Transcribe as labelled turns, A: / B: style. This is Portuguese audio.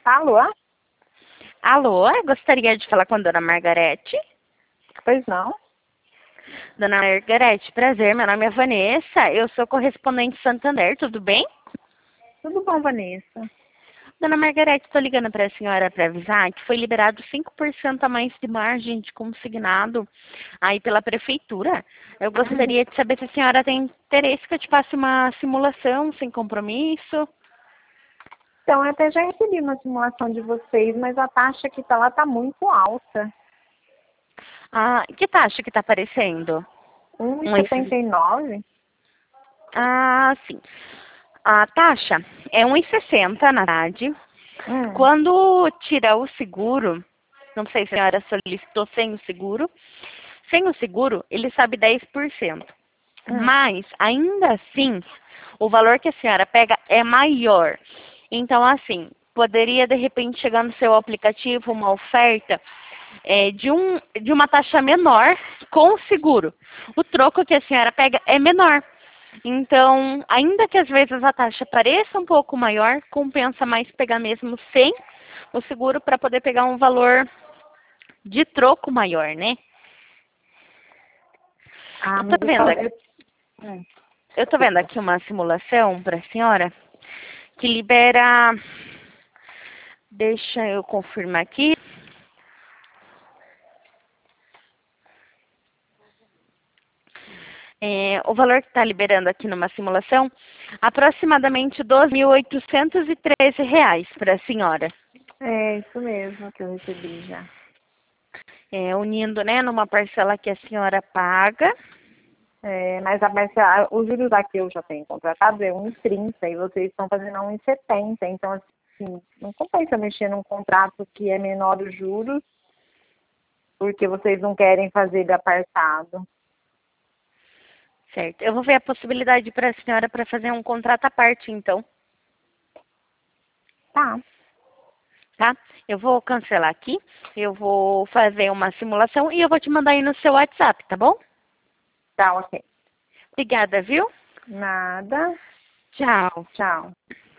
A: Alô?
B: Alô, eu gostaria de falar com a dona Margarete.
A: Pois não?
B: Dona Margarete, prazer, meu nome é Vanessa, eu sou correspondente Santander, tudo bem?
A: Tudo bom, Vanessa?
B: Dona Margarete, estou ligando para a senhora para avisar que foi liberado 5% a mais de margem de consignado aí pela prefeitura. Eu gostaria de saber se a senhora tem interesse que eu te passe uma simulação sem compromisso.
A: Então, eu até já recebi uma simulação de vocês, mas a taxa que tá lá tá muito alta.
B: Ah, que taxa que está aparecendo?
A: 1,79?
B: Ah, sim. A taxa é 1,60 na verdade.
A: Hum.
B: Quando tira o seguro, não sei se a senhora solicitou sem o seguro. Sem o seguro, ele sobe 10%. Mas, ainda assim, o valor que a senhora pega é maior. Então, assim, poderia de repente chegar no seu aplicativo uma oferta de uma taxa menor com o seguro. O troco que a senhora pega é menor. Então, ainda que às vezes a taxa pareça um pouco maior, compensa mais pegar mesmo sem o seguro para poder pegar um valor de troco maior, né?
A: Ah,
B: Eu
A: mas
B: tô vendo aqui,
A: Hum.
B: eu tô vendo aqui uma simulação para a senhora que libera. Deixa eu confirmar aqui. O valor que está liberando aqui numa simulação, aproximadamente R$ 12.813 para a senhora.
A: É isso mesmo que eu recebi já.
B: Unindo, né, numa parcela que a senhora paga.
A: Mas os juros aqui eu já tenho contratado é 1,30 e vocês estão fazendo 1,70. Então, assim, não compensa mexer num contrato que é menor os juros, porque vocês não querem fazer ele apartado.
B: Certo. Eu vou ver a possibilidade para a senhora para fazer um contrato à parte, então,
A: Tá,
B: tá? Eu vou cancelar aqui, eu vou fazer uma simulação e eu vou te mandar aí no seu WhatsApp, tá bom?
A: tá, ok.
B: Obrigada, viu?
A: Nada.
B: Tchau.
A: Tchau.